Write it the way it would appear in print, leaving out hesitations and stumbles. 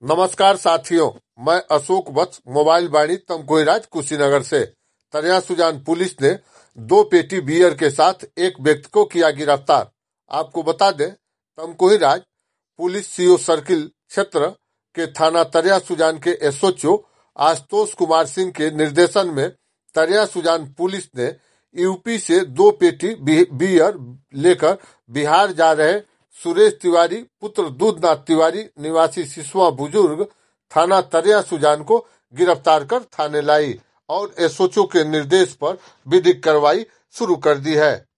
नमस्कार साथियों, मैं अशोक वत्स मोबाइल वाणी तमकोहीराज कुशीनगर से। तरिया सुजान पुलिस ने 2 पेटी बियर के साथ एक व्यक्ति को किया गिरफ्तार। आपको बता दें, तमकोहीराज पुलिस सीओ सर्किल क्षेत्र के थाना तरिया सुजान के एसओचओ आशुतोष कुमार सिंह के निर्देशन में तरिया सुजान पुलिस ने यूपी से 2 पेटी बियर लेकर बिहार जा रहे सुरेश तिवारी पुत्र दूधनाथ तिवारी निवासी सिसवा बुजुर्ग थाना तरिया सुजान को गिरफ्तार कर थाने लाई और एसओचओ के निर्देश पर विधिक कार्रवाई शुरू कर दी है।